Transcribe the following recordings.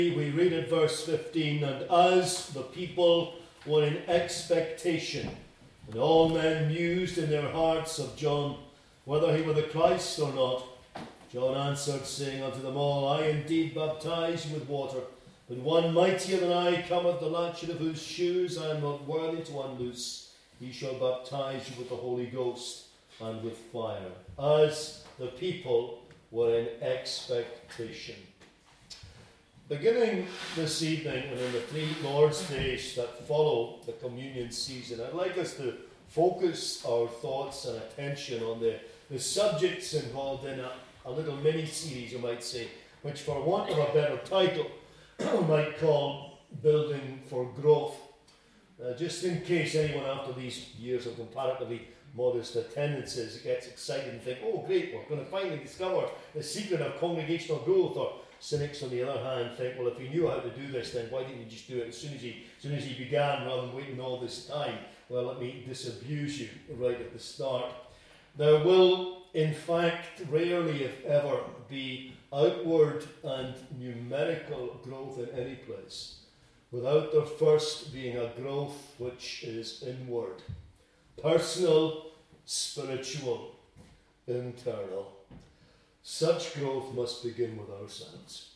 We read at verse 15, and as the people were in expectation, and all men mused in their hearts of John, whether he were the Christ or not, John answered, saying unto them all, I indeed baptize you with water, but one mightier than I cometh, the latchet of whose shoes I am not worthy to unloose. He shall baptize you with the Holy Ghost and with fire. As the people were in expectation. Beginning this evening and in the 3 Lord's Days that follow the communion season, I'd like us to focus our thoughts and attention on the subjects involved in a little mini-series, you might say, which for want of a better title, we might call Building for Growth. Just in case anyone after these years of comparatively modest attendances gets excited and think, oh great, we're going to finally discover the secret of congregational growth, or cynics on the other hand think, well, if he knew how to do this, then why didn't he just do it as soon as he began rather than waiting all this time? Well, let me disabuse you right at the start. There will, in fact, rarely if ever be outward and numerical growth in any place without there first being a growth which is inward, personal, spiritual, internal. Such growth must begin with ourselves.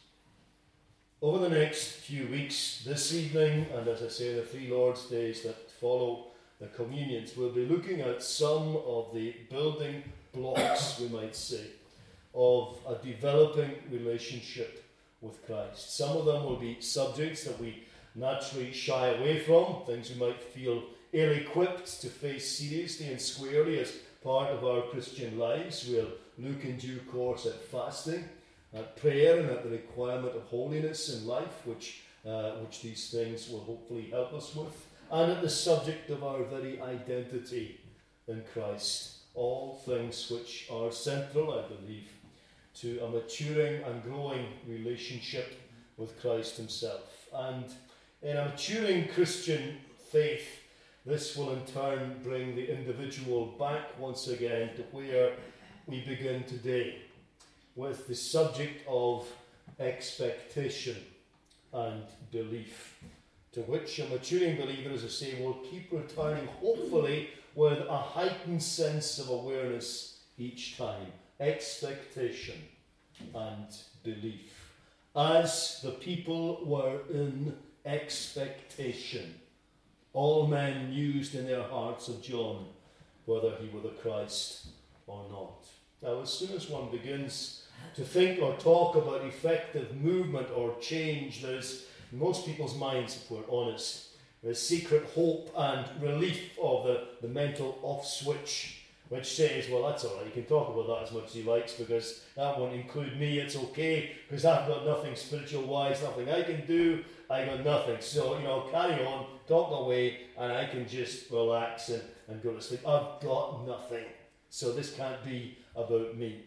Over the next few weeks, this evening, and as I say, the 3 Lord's Days that follow the communions, we'll be looking at some of the building blocks, we might say, of a developing relationship with Christ. Some of them will be subjects that we naturally shy away from, things we might feel ill-equipped to face seriously and squarely as part of our Christian lives. We'll look in due course at fasting, at prayer, and at the requirement of holiness in life, which these things will hopefully help us with, and at the subject of our very identity in Christ. All things which are central, I believe, to a maturing and growing relationship with Christ himself. And in a maturing Christian faith, this will in turn bring the individual back once again to where we begin today, with the subject of expectation and belief, to which a maturing believer, as I say, will keep returning, hopefully with a heightened sense of awareness each time. Expectation and belief. As the people were in expectation, all men mused in their hearts of John, whether he were the Christ or not. Now, as soon as one begins to think or talk about effective movement or change, there's, in most people's minds, if we're honest, there's secret hope and relief of the mental off switch, which says, well, that's all right, you can talk about that as much as he likes because that won't include me, it's okay, because I've got nothing spiritual-wise, nothing I can do, I got nothing. So, carry on, talk away, and I can just relax and go to sleep. I've got nothing. So this can't be about me.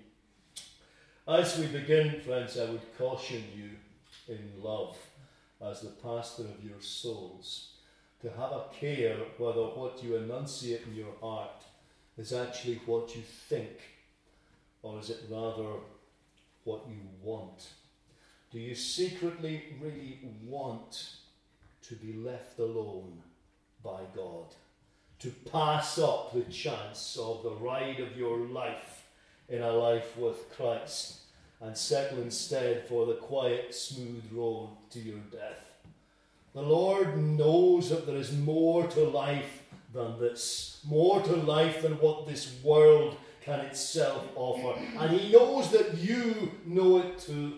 As we begin, friends, I would caution you in love, as the pastor of your souls, to have a care whether what you enunciate in your heart is actually what you think, or is it rather what you want? Do you secretly really want to be left alone by God? To pass up the chance of the ride of your life in a life with Christ and settle instead for the quiet, smooth road to your death? The Lord knows that there is more to life than this, more to life than what this world can itself offer, and he knows that you know it too.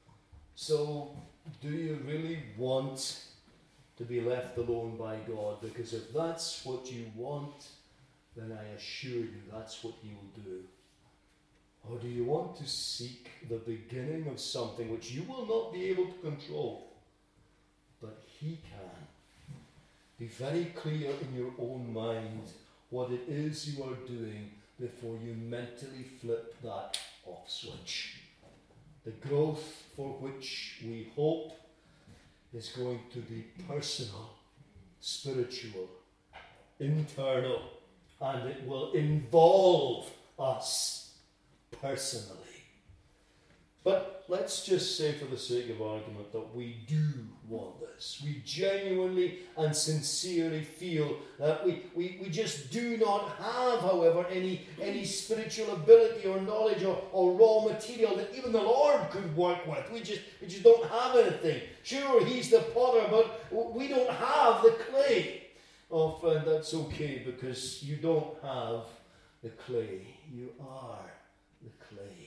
So, do you really want to be left alone by God? Because if that's what you want, then I assure you that's what he will do. Or do you want to seek the beginning of something which you will not be able to control, but he can? Be very clear in your own mind what it is you are doing before you mentally flip that off switch. The growth for which we hope is going to be personal, spiritual, internal, and it will involve us personally. But let's just say, for the sake of argument, that we do want this. We genuinely and sincerely feel that we just do not have, however, any spiritual ability or knowledge or raw material that even the Lord could work with. We just don't have anything. Sure, He's the potter, but we don't have the clay. Oh, friend, that's okay, because you don't have the clay. You are the clay.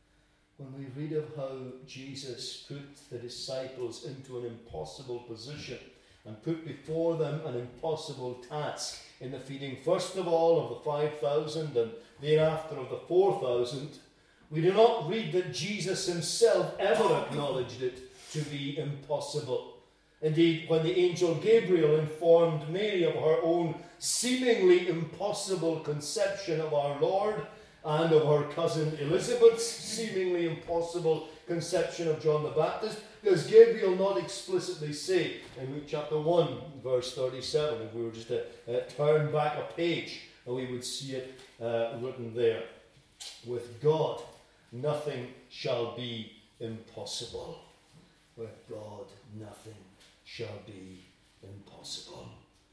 When we read of how Jesus put the disciples into an impossible position and put before them an impossible task in the feeding, first of all, of the 5,000 and thereafter of the 4,000, we do not read that Jesus himself ever acknowledged it to be impossible. Indeed, when the angel Gabriel informed Mary of her own seemingly impossible conception of our Lord, and of her cousin Elizabeth's seemingly impossible conception of John the Baptist, does Gabriel not explicitly say in Luke chapter 1, verse 37, if we were just to turn back a page, we would see it written there. With God, nothing shall be impossible. With God, nothing shall be impossible.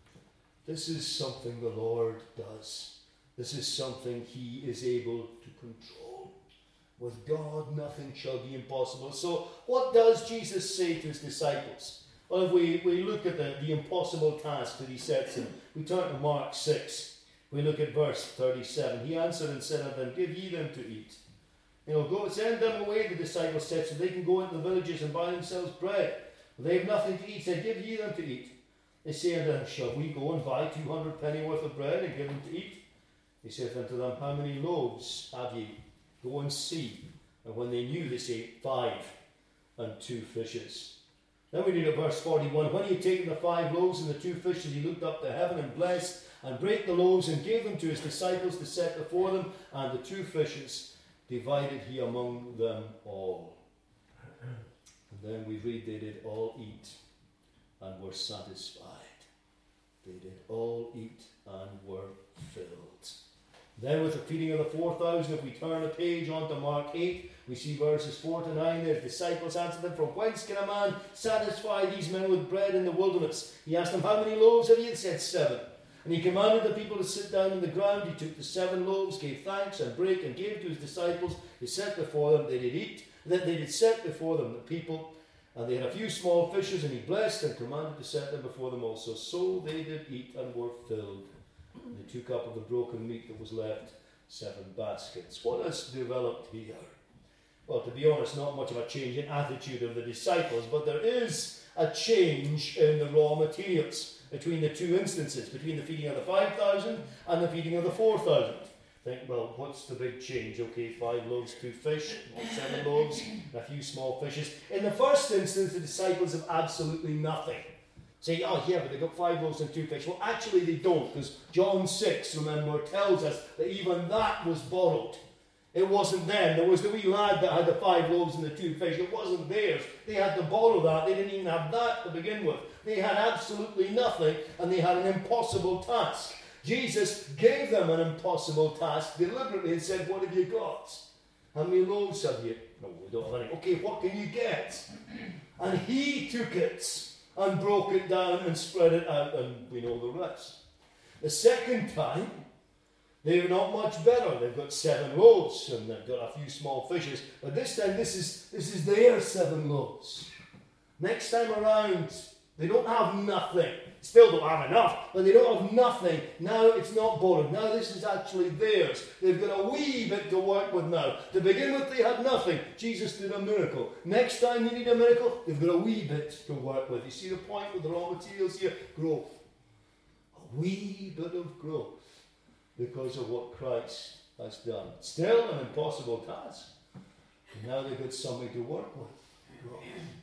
This is something the Lord does. This is something He is able to control. With God, nothing shall be impossible. So, what does Jesus say to His disciples? Well, if we look at the impossible task that He sets them, we turn to Mark 6. We look at verse 37. He answered and said unto them, Give ye them to eat. Go send them away, the disciples said, so they can go into the villages and buy themselves bread. But they have nothing to eat. He said, Give ye them to eat. They say unto them, Shall we go and buy 200 penny worth of bread and give them to eat? He saith unto them, How many loaves have ye? Go and see. And when they knew, they say, 5 and 2 fishes. Then we read at verse 41, When he had taken the 5 loaves and the 2 fishes, he looked up to heaven and blessed, and brake the loaves, and gave them to his disciples to set before them, and the 2 fishes divided he among them all. And then we read, They did all eat and were satisfied. They did all eat and were filled. Then with the feeding of the 4,000, if we turn a page on to Mark 8, we see verses 4 to 9. Their disciples answered them, From whence can a man satisfy these men with bread in the wilderness? He asked them, How many loaves have ye? They said, 7. And he commanded the people to sit down on the ground. He took the 7 loaves, gave thanks, and brake, and gave to his disciples. He set before them, they did eat, that they did set before them the people. And they had a few small fishes, and he blessed and commanded to set them before them also. So they did eat and were filled. And they took up of the broken meat that was left 7 baskets. What has developed here? Well, to be honest, not much of a change in attitude of the disciples, but there is a change in the raw materials between the 2 instances, between the feeding of the 5,000 and the feeding of the 4,000. Think, well, what's the big change? Okay, 5 loaves, 2 fish, 7 loaves, and a few small fishes. In the first instance, the disciples have absolutely nothing. Say, oh yeah, but they've got 5 loaves and 2 fish. Well, actually they don't, because John 6, remember, tells us that even that was borrowed. It wasn't them. There was the wee lad that had the 5 loaves and the 2 fish. It wasn't theirs. They had to borrow that. They didn't even have that to begin with. They had absolutely nothing, and they had an impossible task. Jesus gave them an impossible task deliberately and said, What have you got? How many loaves have you? No, we don't have any. Okay, what can you get? And he took it and broke it down and spread it out, and we know the rest. The second time, they're not much better. They've got 7 loaves and they've got a few small fishes. But this time, this is their 7 loaves. Next time around, they don't have nothing. Still don't have enough, but they don't have nothing. Now it's not borrowed. Now this is actually theirs. They've got a wee bit to work with now. To begin with, they had nothing. Jesus did a miracle. Next time they need a miracle, they've got a wee bit to work with. You see the point with the raw materials here? Growth. A wee bit of growth because of what Christ has done. Still an impossible task. And now they've got something to work with. Growth.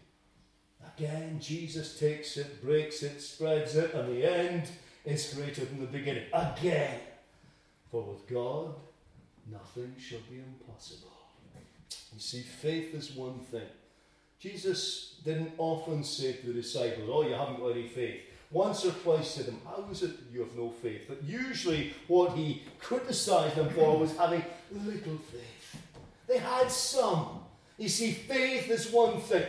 Again, Jesus takes it, breaks it, spreads it, and the end is greater than the beginning. Again. For with God, nothing shall be impossible. You see, faith is one thing. Jesus didn't often say to the disciples, oh, you haven't got any faith. Once or twice to them, how is it that you have no faith? But usually what he criticized them for was having little faith. They had some. You see, faith is one thing.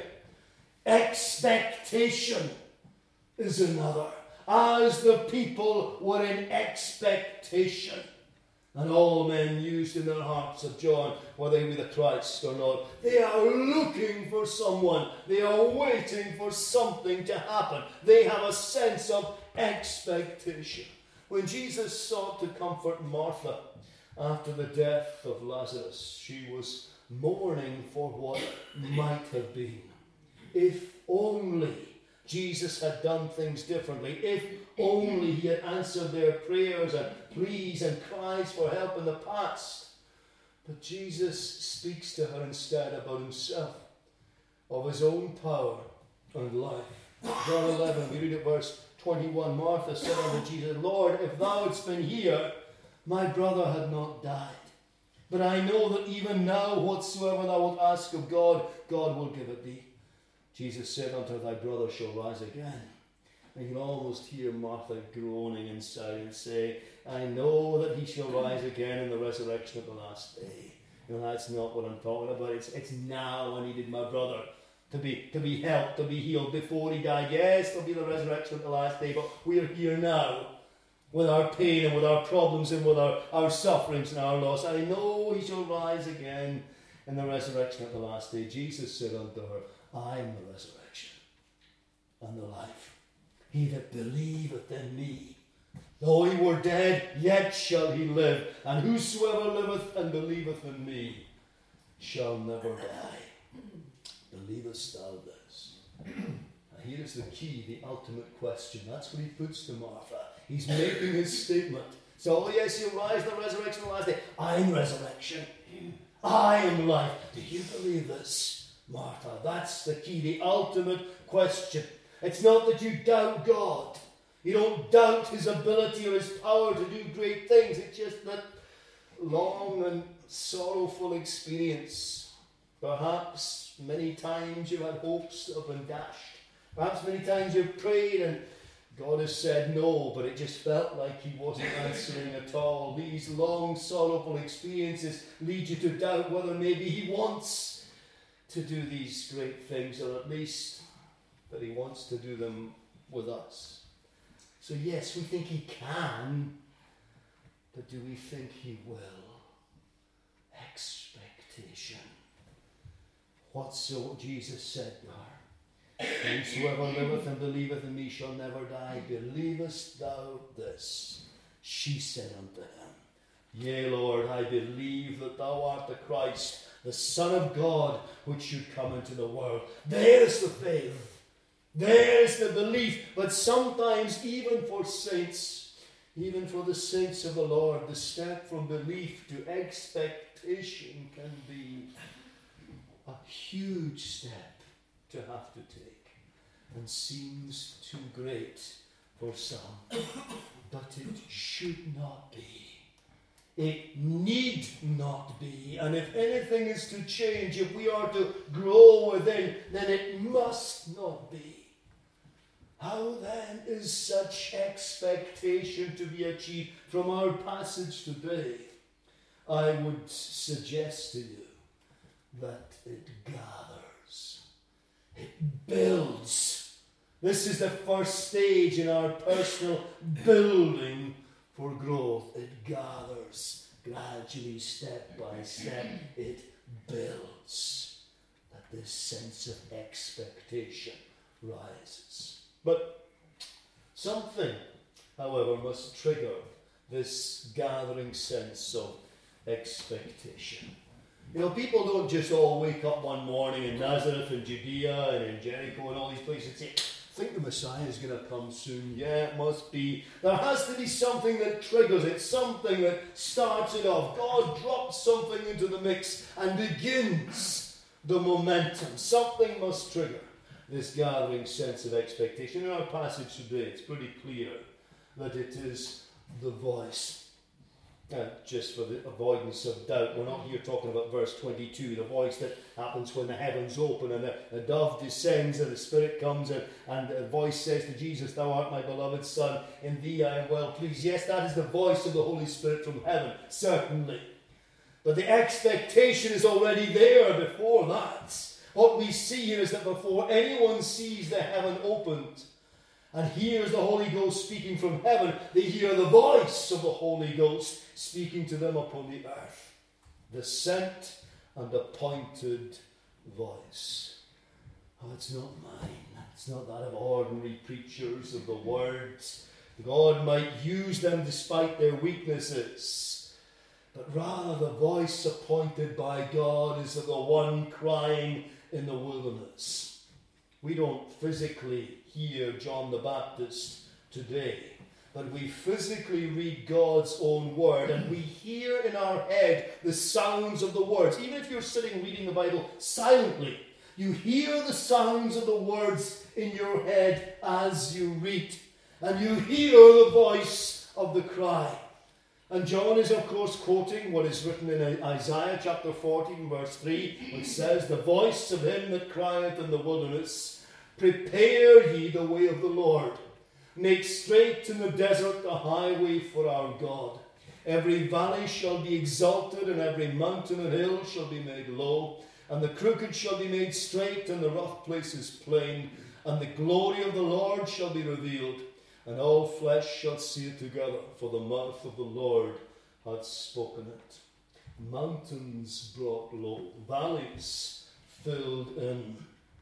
Expectation is another. As the people were in expectation, and all men used in their hearts of John, whether he be the Christ or not, they are looking for someone. They are waiting for something to happen. They have a sense of expectation. When Jesus sought to comfort Martha after the death of Lazarus, she was mourning for what might have been. If only Jesus had done things differently. If only he had answered their prayers and pleas and cries for help in the past. But Jesus speaks to her instead about himself, of his own power and life. John 11, we read at verse 21. Martha said unto Jesus, Lord, if thou hadst been here, my brother had not died. But I know that even now whatsoever thou wilt ask of God, God will give it thee. Jesus said unto her, thy brother shall rise again. And you can almost hear Martha groaning inside and say, I know that he shall rise again in the resurrection of the last day. You know, that's not what I'm talking about. It's now I needed my brother to be helped, to be healed before he died. Yes, there'll be the resurrection of the last day, but we're here now with our pain and with our problems and with our sufferings and our loss. I know he shall rise again in the resurrection of the last day. Jesus said unto her, I am the resurrection and the life. He that believeth in me, though he were dead, yet shall he live. And whosoever liveth and believeth in me shall never die. Believest thou this? Now here is the key, the ultimate question. That's what he puts to Martha. He's making his statement. So, yes, he'll rise in the resurrection of the last day. I am resurrection. I am life. Do you believe this, Martha? That's the key, the ultimate question. It's not that you doubt God. You don't doubt his ability or his power to do great things. It's just that long and sorrowful experience. Perhaps many times you've had hopes that have been dashed. Perhaps many times you've prayed and God has said no, but it just felt like he wasn't answering at all. These long, sorrowful experiences lead you to doubt whether maybe he wants to do these great things, or at least that he wants to do them with us. So yes, we think he can, but do we think he will? Expectation. Whatso Jesus said to her, whosoever liveth and believeth in me shall never die. Believest thou this? She said unto him, Yea, Lord, I believe that thou art the Christ, the Son of God, which should come into the world. There's the faith. There's the belief. But sometimes even for saints, even for the saints of the Lord, the step from belief to expectation can be a huge step to have to take, and seems too great for some. But it should not be. It need not be. And if anything is to change, if we are to grow within, then it must not be. How then is such expectation to be achieved? From our passage today, I would suggest to you that it gathers. It builds. This is the first stage in our personal building for growth. It gathers gradually, step by step. It builds. That this sense of expectation rises. But something, however, must trigger this gathering sense of expectation. You know, people don't just all wake up one morning in Nazareth and Judea and in Jericho and all these places and say, I think the Messiah is going to come soon. Yeah, it must be. There has to be something that triggers it, something that starts it off. God drops something into the mix and begins the momentum. Something must trigger this gathering sense of expectation. In our passage today, it's pretty clear that it is the voice. Just for the avoidance of doubt, we're not here talking about verse 22, the voice that happens when the heavens open and a dove descends and the Spirit comes and the voice says to Jesus, Thou art my beloved Son, in thee I am well pleased. Yes, that is the voice of the Holy Spirit from heaven, certainly. But the expectation is already there before that. What we see here is that before anyone sees the heaven opened and hears the Holy Ghost speaking from heaven, they hear the voice of the Holy Ghost speaking to them upon the earth. The sent and appointed voice. Oh, it's not mine. It's not that of ordinary preachers of the words. God might use them despite their weaknesses. But rather the voice appointed by God is of the one crying in the wilderness. We don't physically hear John the Baptist today, but we physically read God's own word, and we hear in our head the sounds of the words. Even if you're sitting reading the Bible silently, you hear the sounds of the words in your head as you read, and you hear the voice of the cry. And John is, of course, quoting what is written in Isaiah chapter 14, verse 3, which says, "The voice of him that crieth in the wilderness, prepare ye the way of the Lord. Make straight in the desert the highway for our God. Every valley shall be exalted, and every mountain and hill shall be made low. And the crooked shall be made straight, and the rough places plain. And the glory of the Lord shall be revealed, and all flesh shall see it together, for the mouth of the Lord hath spoken it." Mountains brought low, valleys filled in.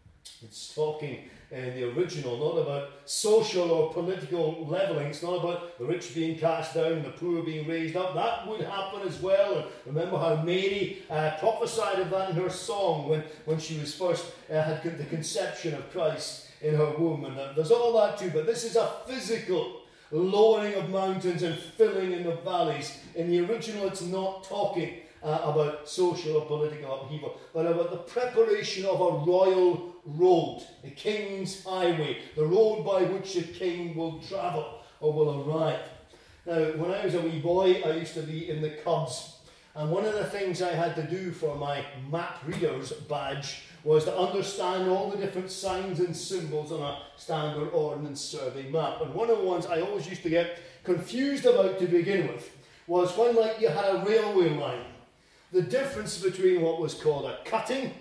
It's talking in the original not about social or political levelling. It's not about the rich being cast down and the poor being raised up. That would happen as well. And remember how Mary prophesied of that in her song when she was first had the conception of Christ in her womb. And there's all that too. But this is a physical lowering of mountains and filling in of valleys. In the original, it's not talking about social or political upheaval, but about the preparation of a royal road, the king's highway, the road by which a king will travel or will arrive. Now, when I was a wee boy, I used to be in the Cubs, and one of the things I had to do for my map reader's badge was to understand all the different signs and symbols on a standard ordnance survey map. And one of the ones I always used to get confused about to begin with was when, like, you had a railway line. The difference between what was called a cutting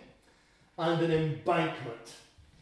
and an embankment.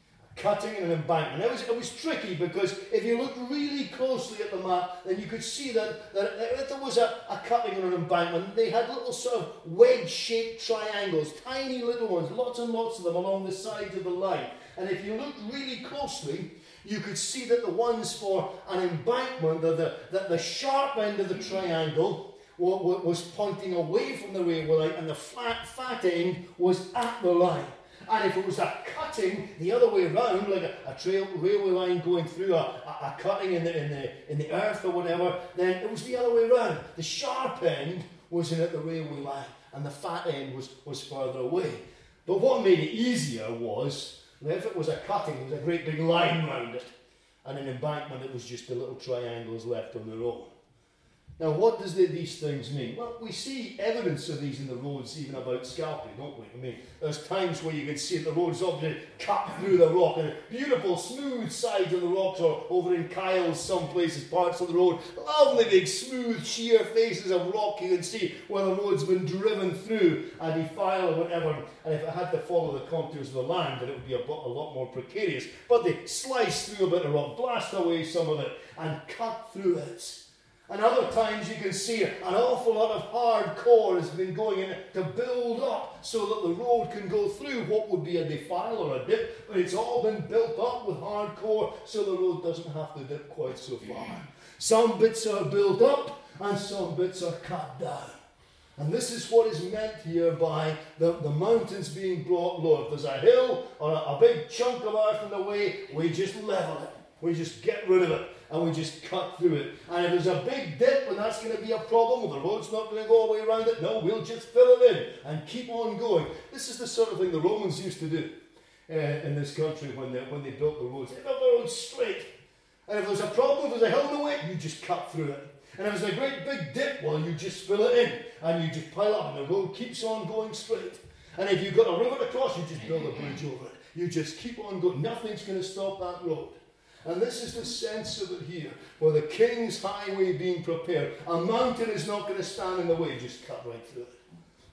A cutting and an embankment. It was tricky because if you looked really closely at the map, then you could see that if there was a cutting and an embankment, they had little sort of wedge-shaped triangles, tiny little ones, lots and lots of them along the sides of the line. And if you looked really closely, you could see that the ones for an embankment, that the sharp end of the triangle was pointing away from the railway line, and the fat end was at the line. And if it was a cutting the other way around, like a railway line going through a cutting in the earth or whatever, then it was the other way around. The sharp end was in at the railway line, and the fat end was further away. But what made it easier was that if it was a cutting, there was a great big line round it, and an embankment, it was just the little triangles left on their own. Now, what does these things mean? Well, we see evidence of these in the roads, even about Scalpay, don't we? I mean, there's times where you can see the roads obviously cut through the rock, and beautiful, smooth sides of the rocks, or over in Kyles, some places, parts of the road, lovely big, smooth, sheer faces of rock you can see where the road's been driven through a defile or whatever, and if it had to follow the contours of the land, then it would be a lot more precarious. But they slice through a bit of rock, blast away some of it, and cut through it. And other times you can see an awful lot of hard core has been going in to build up so that the road can go through what would be a defile or a dip, but it's all been built up with hard core so the road doesn't have to dip quite so far. Some bits are built up and some bits are cut down. And this is what is meant here by the mountains being brought low. If there's a hill or a big chunk of earth in the way, we just level it. We just get rid of it. And we just cut through it. And if there's a big dip and that's going to be a problem, well, the road's not going to go all the way around it. No, we'll just fill it in and keep on going. This is the sort of thing the Romans used to do in this country when they built the roads. They built the roads straight. And if there's a problem, if there's a hill in the way, you just cut through it. And if there's a great big dip, well, you just fill it in. And you just pile up and the road keeps on going straight. And if you've got a river to cross, you just build a bridge over it. You just keep on going. Nothing's going to stop that road. And this is the sense of it here, where the king's highway being prepared. A mountain is not going to stand in the way, just cut right through it.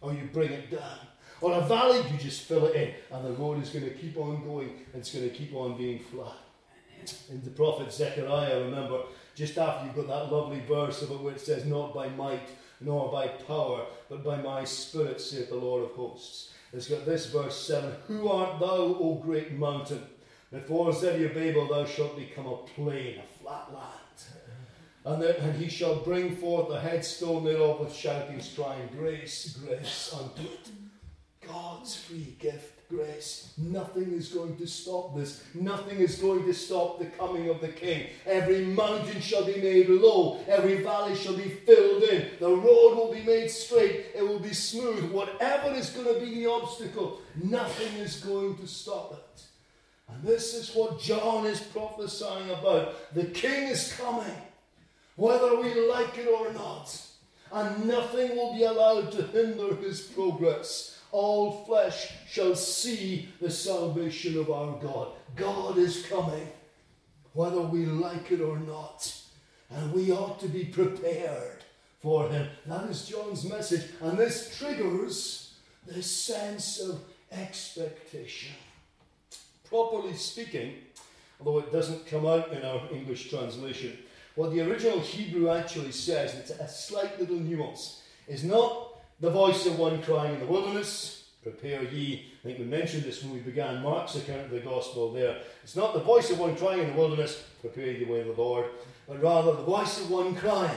or you bring it down. Or a valley, you just fill it in, and the road is going to keep on going, and it's going to keep on being flat. In the prophet Zechariah, remember, just after you've got that lovely verse of it where it says, not by might, nor by power, but by my Spirit, saith the Lord of hosts. It's got this verse 7, Who art thou, O great mountain? Before Zerubbabel thou shalt become a plain, a flat land. And he shall bring forth the headstone thereof with shoutings, crying, Grace, grace unto it. God's free gift, grace. Nothing is going to stop this. Nothing is going to stop the coming of the King. Every mountain shall be made low. Every valley shall be filled in. The road will be made straight. It will be smooth. Whatever is going to be the obstacle, nothing is going to stop it. And this is what John is prophesying about. The King is coming, whether we like it or not. And nothing will be allowed to hinder his progress. All flesh shall see the salvation of our God. God is coming, whether we like it or not. And we ought to be prepared for him. That is John's message. And this triggers this sense of expectation. Properly speaking, although it doesn't come out in our English translation, what the original Hebrew actually says, it's a slight little nuance, is not the voice of one crying in the wilderness, prepare ye. I think we mentioned this when we began Mark's account of the gospel there. It's not the voice of one crying in the wilderness, prepare ye the way of the Lord, but rather the voice of one crying,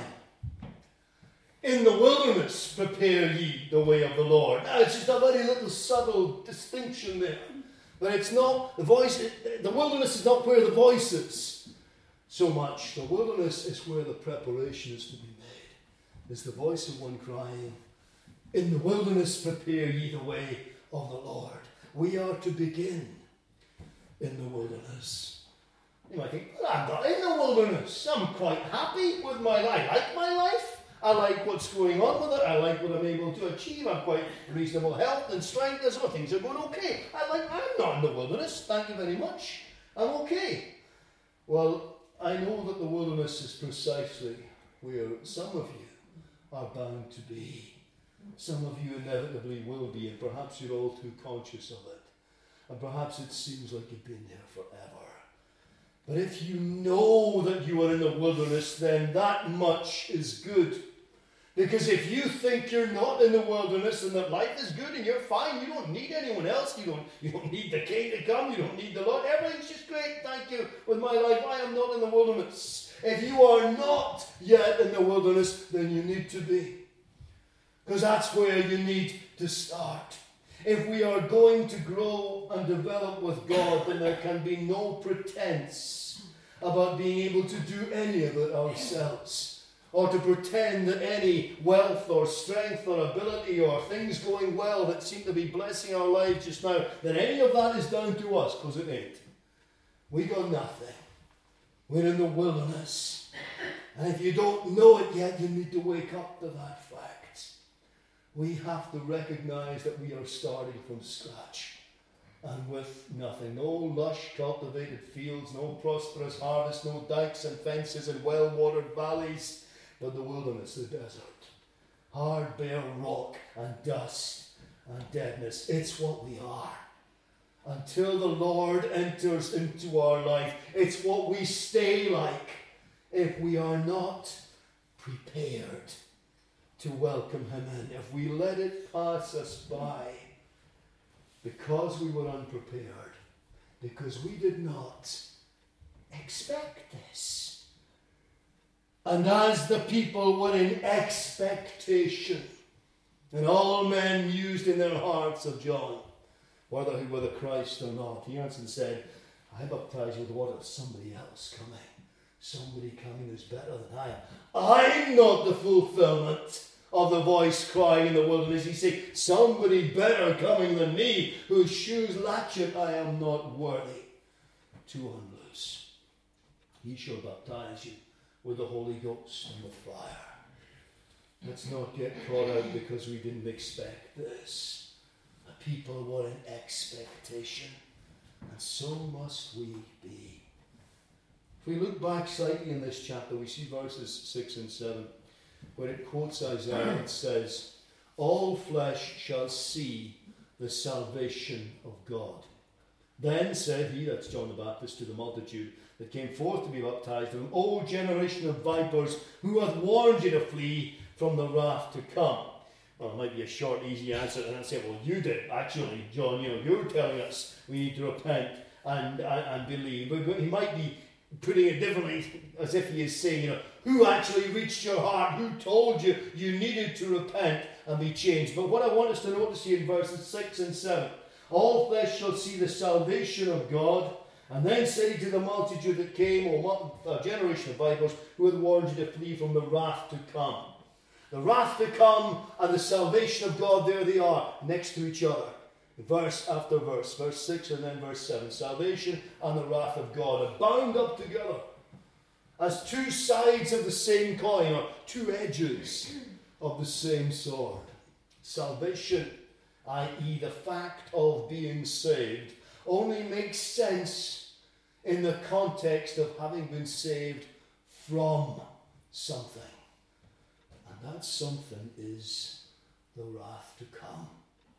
in the wilderness prepare ye the way of the Lord. Now it's just a very little subtle distinction there. But it's not the voice, the wilderness is not where the voice is so much. The wilderness is where the preparation is to be made. It's the voice of one crying, in the wilderness prepare ye the way of the Lord. We are to begin in the wilderness. You might think, well, I'm not in the wilderness. I'm quite happy with my life. I like my life. I like what's going on with it. I like what I'm able to achieve. I'm quite reasonable health and strength. There's other things are going okay. I'm not in the wilderness. Thank you very much. I'm okay. Well, I know that the wilderness is precisely where some of you are bound to be. Some of you inevitably will be, and perhaps you're all too conscious of it. And perhaps it seems like you've been there forever. But if you know that you are in the wilderness, then that much is good. Because if you think you're not in the wilderness and that life is good and you're fine, you don't need anyone else, you don't need the King to come, you don't need the Lord, everything's just great, thank you, with my life, I am not in the wilderness. If you are not yet in the wilderness, then you need to be. Because that's where you need to start. If we are going to grow and develop with God, then there can be no pretense about being able to do any of it ourselves, or to pretend that any wealth or strength or ability or things going well that seem to be blessing our lives just now, that any of that is down to us, because it ain't. We got nothing. We're in the wilderness. And if you don't know it yet, you need to wake up to that fact. We have to recognize that we are starting from scratch and with nothing. No lush cultivated fields, no prosperous harvest, no dikes and fences and well-watered valleys, but the wilderness, the desert. Hard, bare rock and dust and deadness. It's what we are. Until the Lord enters into our life, it's what we stay like if we are not prepared to welcome him in. If we let it pass us by because we were unprepared, because we did not expect this. And as the people were in expectation, and all men mused in their hearts of John, whether he were the Christ or not, he answered and said, I baptize you with water, somebody else coming. Somebody coming who's better than I am. I'm not the fulfillment of the voice crying in the wilderness. He said, somebody better coming than me, whose shoes latchet I am not worthy to unloose. He shall baptize you with the Holy Ghost and with fire. Let's not get caught out because we didn't expect this. The people were in expectation, and so must we be. If we look back slightly in this chapter, we see verses 6 and 7, where it quotes Isaiah. It says, all flesh shall see the salvation of God. Then said he," that's John the Baptist, "to the multitude that came forth to be baptized of him, O generation of vipers, who hath warned you to flee from the wrath to come?" Well, it might be a short, easy answer, and I'd say, well, you did, actually, John. You're telling us we need to repent and believe. But he might be putting it differently, as if he is saying, who actually reached your heart? Who told you you needed to repent and be changed? But what I want us to notice here in verses 6 and 7, all flesh shall see the salvation of God. And then said he to the multitude that came, a generation of vipers, who had warned you to flee from the wrath to come. The wrath to come and the salvation of God, there they are, next to each other. Verse after verse, verse 6 and then verse 7. Salvation and the wrath of God are bound up together as two sides of the same coin, or two edges of the same sword. Salvation, i.e. the fact of being saved, only makes sense in the context of having been saved from something. And that something is the wrath to come.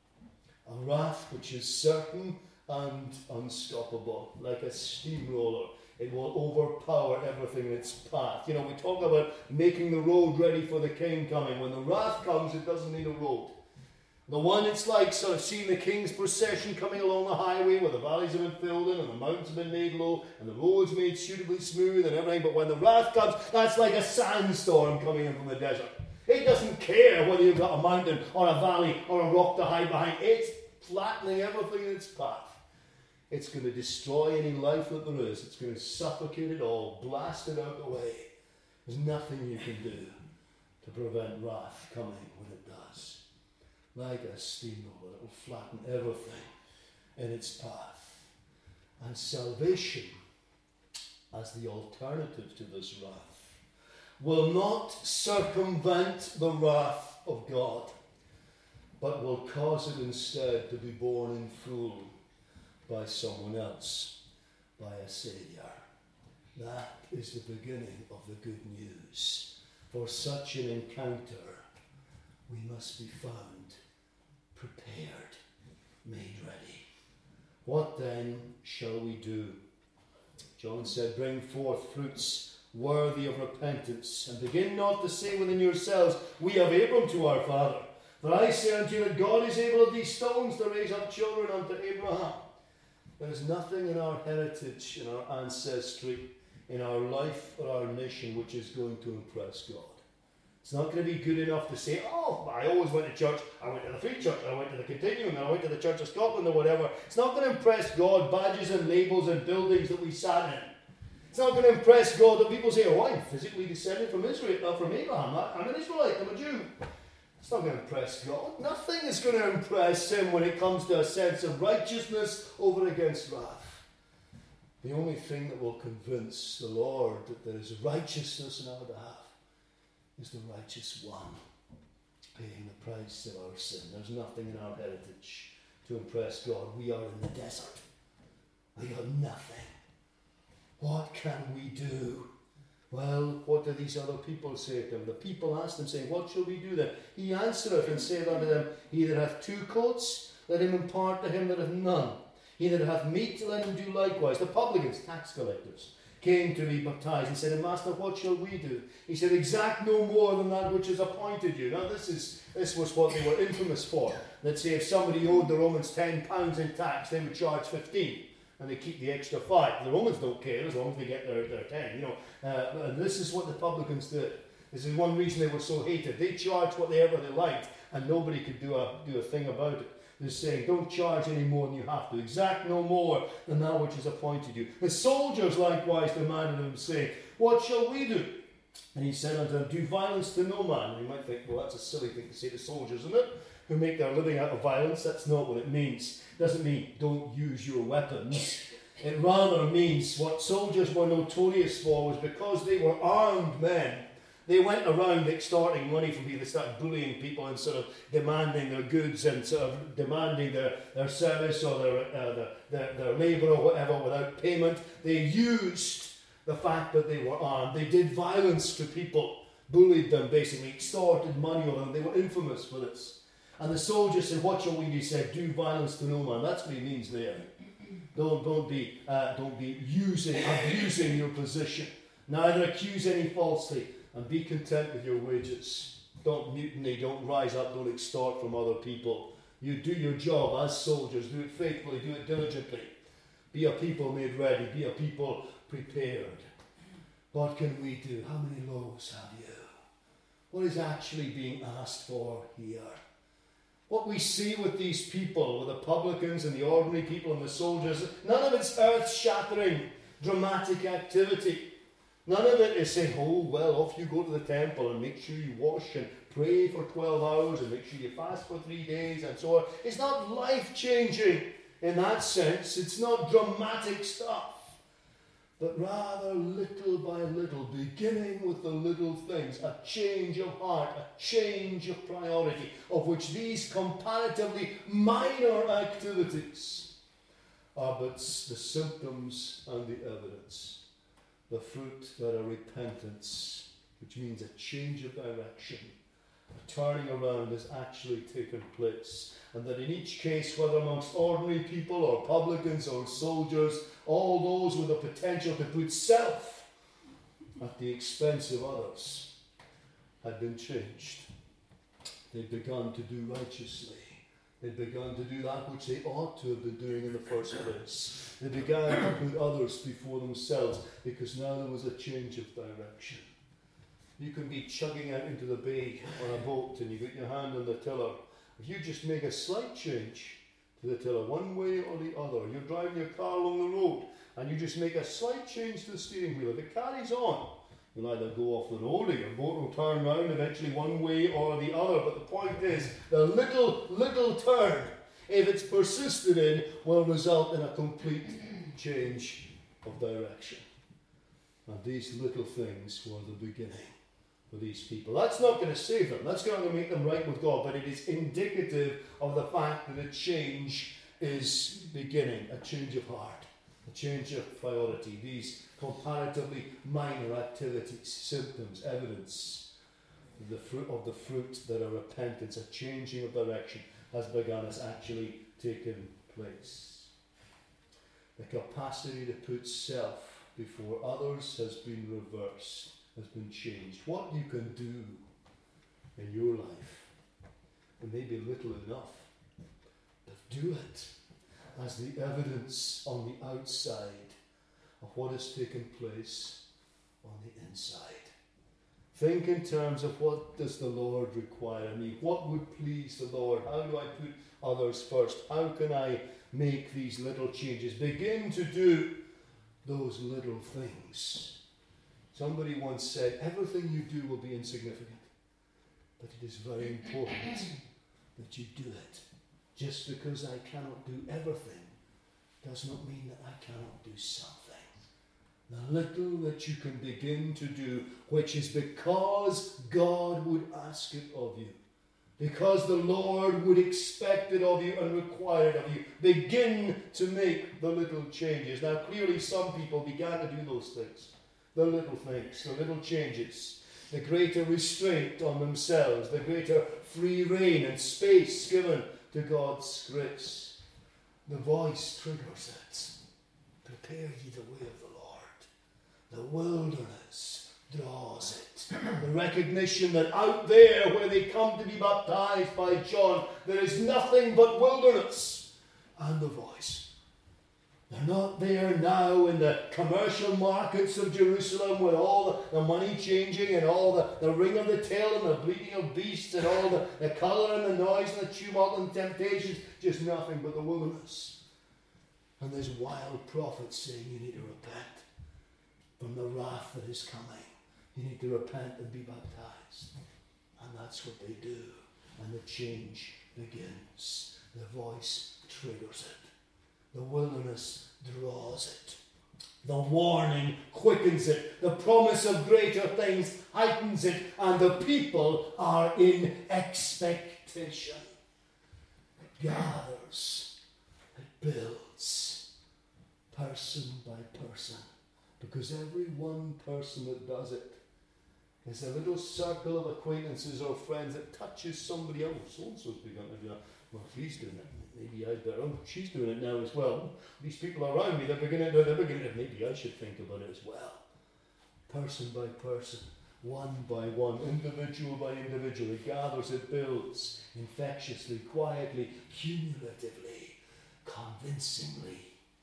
A wrath which is certain and unstoppable, like a steamroller. It will overpower everything in its path. We talk about making the road ready for the king coming. When the wrath comes, it doesn't need a road. The one, it's like sort of seeing the king's procession coming along the highway where the valleys have been filled in and the mountains have been made low and the roads made suitably smooth and everything. But when the wrath comes, that's like a sandstorm coming in from the desert. It doesn't care whether you've got a mountain or a valley or a rock to hide behind. It's flattening everything in its path. It's going to destroy any life that there is. It's going to suffocate it all, blast it out the way. There's nothing you can do to prevent wrath coming when it does. Like a steamroller, it will flatten everything in its path. And salvation, as the alternative to this wrath, will not circumvent the wrath of God, but will cause it instead to be borne in full by someone else, by a Saviour. That is the beginning of the good news. For such an encounter, we must be found prepared, made ready. What then shall we do? John said, "Bring forth fruits worthy of repentance, and begin not to say within yourselves, we have Abram to our father. For I say unto you that God is able of these stones to raise up children unto Abraham." There is nothing in our heritage, in our ancestry, in our life or our nation which is going to impress God. It's not going to be good enough to say, "Oh, I always went to church. I went to the Free Church. I went to the Continuum. I went to the Church of Scotland," or whatever. It's not going to impress God, badges and labels and buildings that we sat in. It's not going to impress God that people say, "Oh, I'm physically descended from Israel, from Abraham. I'm an Israelite. I'm a Jew." It's not going to impress God. Nothing is going to impress him when it comes to a sense of righteousness over against wrath. The only thing that will convince the Lord that there is righteousness in our behalf is the righteous one paying the price of our sin. There's nothing in our heritage to impress God. We are in the desert. We got nothing. What can we do? Well, what do these other people say to him? The people asked him, saying, "What shall we do then?" He answereth and saith unto them, "He that hath 2 coats, let him impart to him that hath none. He that hath meat, let him do likewise." The publicans, tax collectors, came to be baptized and said, "Master, what shall we do?" He said, "Exact no more than that which is appointed you." Now this was what they were infamous for. Let's say if somebody owed the Romans £10 in tax, they would charge 15. And they keep the extra 5. The Romans don't care as long as they get their 10, And this is what the publicans did. This is one reason they were so hated. They charged whatever they liked, and nobody could do a thing about it. They're saying, "Don't charge any more than you have to. Exact no more than that which is appointed you." The soldiers likewise demanded him, saying, "What shall we do?" And he said unto them, "Do violence to no man." And you might think, well, that's a silly thing to say to soldiers, isn't it? Who make their living out of violence. That's not what it means. It doesn't mean don't use your weapons. It rather means what soldiers were notorious for was because they were armed men. They went around extorting money from people. They started bullying people and sort of demanding their goods and sort of demanding their service or their labour or whatever without payment. They used the fact that they were armed. They did violence to people, bullied them basically, extorted money on them. They were infamous for this. And the soldier said, what shall we do? He said, do violence to no man. That's what he means there. Don't be abusing your position. Neither accuse any falsely, and be content with your wages. Don't mutiny, don't rise up, don't extort from other people. You do your job as soldiers, do it faithfully, do it diligently. Be a people made ready, be a people prepared. What can we do? How many loaves have you? What is actually being asked for here? What we see with these people, with the publicans and the ordinary people and the soldiers, none of it's earth-shattering, dramatic activity. None of it is saying, oh, well, off you go to the temple and make sure you wash and pray for 12 hours and make sure you fast for 3 days and so on. It's not life-changing in that sense. It's not dramatic stuff. But rather, little by little, beginning with the little things, a change of heart, a change of priority, of which these comparatively minor activities are but the symptoms and the evidence. The fruit that are repentance, which means a change of direction, a turning around has actually taken place. And that in each case, whether amongst ordinary people or publicans or soldiers, all those with the potential to put self at the expense of others had been changed. They'd begun to do righteously. They'd begun to do that which they ought to have been doing in the first place. They began to put others before themselves because now there was a change of direction. You can be chugging out into the bay on a boat and you got your hand on the tiller. If you just make a slight change to the tiller, one way or the other, you're driving your car along the road and you just make a slight change to the steering wheel. If it carries on, you'll either go off the road or your boat will turn round eventually one way or the other. But the point is, the little turn, if it's persisted in, will result in a complete change of direction. And these little things were the beginning for these people. That's not going to save them. That's not going to make them right with God. But it is indicative of the fact that a change is beginning. A change of heart. A change of priority. These comparatively minor activities, symptoms, evidence of the fruit that are repentance, a changing of direction has begun, has actually taken place. The capacity to put self before others has been reversed, has been changed. What you can do in your life, it may be little enough, but do it as the evidence on the outside of what has taken place on the inside. Think in terms of what does the Lord require of me? What would please the Lord? How do I put others first? How can I make these little changes? Begin to do those little things. Somebody once said, everything you do will be insignificant, but it is very important that you do it. Just because I cannot do everything does not mean that I cannot do something. The little that you can begin to do, which is because God would ask it of you, because the Lord would expect it of you and require it of you. Begin to make the little changes. Now, clearly some people began to do those things. The little things, the little changes. The greater restraint on themselves, the greater free rein and space given to God's grace. The voice triggers it. Prepare ye the way of the Lord. The wilderness draws it. The recognition that out there where they come to be baptized by John, there is nothing but wilderness. And the voice. They're not there now in the commercial markets of Jerusalem with all the money changing and all the ring of the tail and the bleating of beasts and all the colour and the noise and the tumult and temptations. Just nothing but the wilderness. And there's wild prophets saying you need to repent from the wrath that is coming. You need to repent and be baptized. And that's what they do. And the change begins. The voice triggers it. The wilderness draws it. The warning quickens it. The promise of greater things heightens it. And the people are in expectation. It gathers. It builds. Person by person. Because every one person that does it It's a little circle of acquaintances or friends that touches somebody else. So-and-so's begun to do that. Well, if he's doing it, maybe I'd better. Oh, she's doing it now as well. These people around me, they're beginning to, maybe I should think about it as well. Person by person, one by one, individual by individual. It gathers, it builds, infectiously, quietly, cumulatively, convincingly.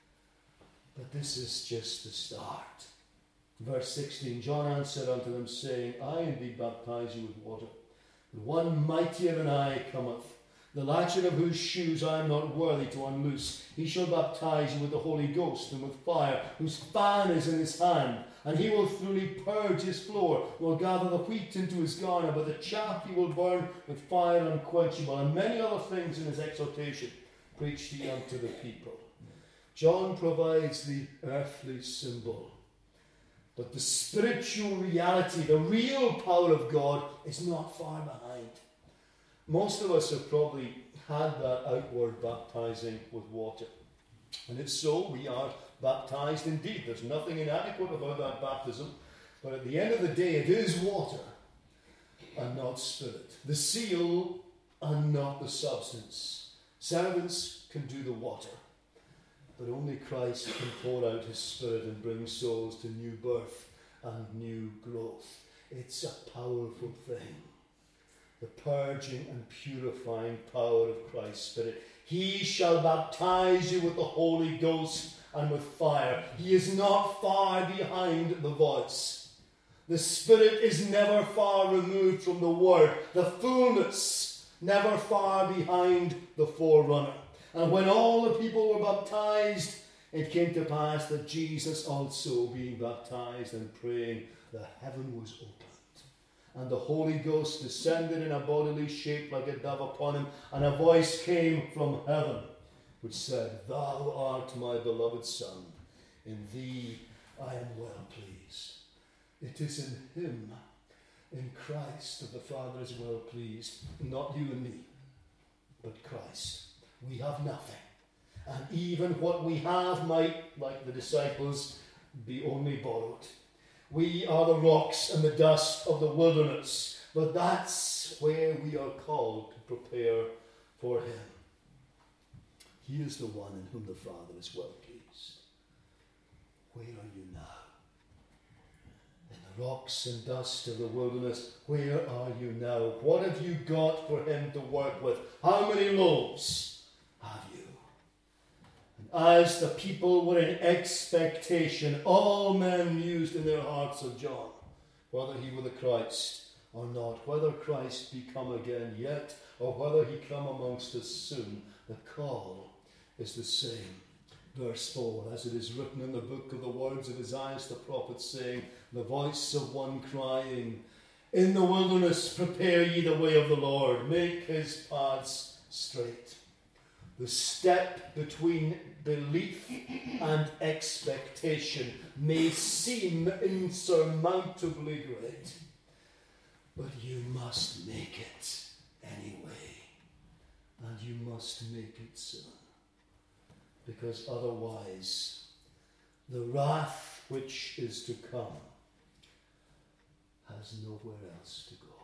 But this is just the start. Verse 16, John answered unto them, saying, I indeed baptize you with water, but one mightier than I cometh, the latchet of whose shoes I am not worthy to unloose. He shall baptize you with the Holy Ghost and with fire, whose fan is in his hand. And he will thoroughly purge his floor, will gather the wheat into his garner, but the chaff he will burn with fire unquenchable. And many other things in his exhortation preached he unto the people. John provides the earthly symbol, but the spiritual reality, the real power of God, is not far behind. Most of us have probably had that outward baptizing with water. And if so, we are baptized indeed. There's nothing inadequate about that baptism. But at the end of the day, it is water and not spirit. The seal and not the substance. Servants can do the water, but only Christ can pour out his Spirit and bring souls to new birth and new growth. It's a powerful thing. The purging and purifying power of Christ's Spirit. He shall baptize you with the Holy Ghost and with fire. He is not far behind the voice. The Spirit is never far removed from the Word. The fullness never far behind the forerunner. And when all the people were baptized, it came to pass that Jesus also, being baptized and praying, the heaven was opened. And the Holy Ghost descended in a bodily shape like a dove upon him, and a voice came from heaven, which said, Thou art my beloved Son, in thee I am well pleased. It is in him, in Christ, that the Father is well pleased. Not you and me, but Christ. We have nothing. And even what we have might, like the disciples, be only borrowed. We are the rocks and the dust of the wilderness, but that's where we are called to prepare for him. He is the one in whom the Father is well pleased. Where are you now? In the rocks and dust of the wilderness, where are you now? What have you got for him to work with? How many loaves have you? As the people were in expectation, all men mused in their hearts of John, whether he were the Christ or not, whether Christ be come again yet, or whether he come amongst us soon. The call is the same. Verse 4, as it is written in the book of the words of Isaiah the prophet, saying, the voice of one crying, in the wilderness prepare ye the way of the Lord, make his paths straight. The step between belief and expectation may seem insurmountably great, but you must make it anyway, and you must make it soon, because otherwise the wrath which is to come has nowhere else to go.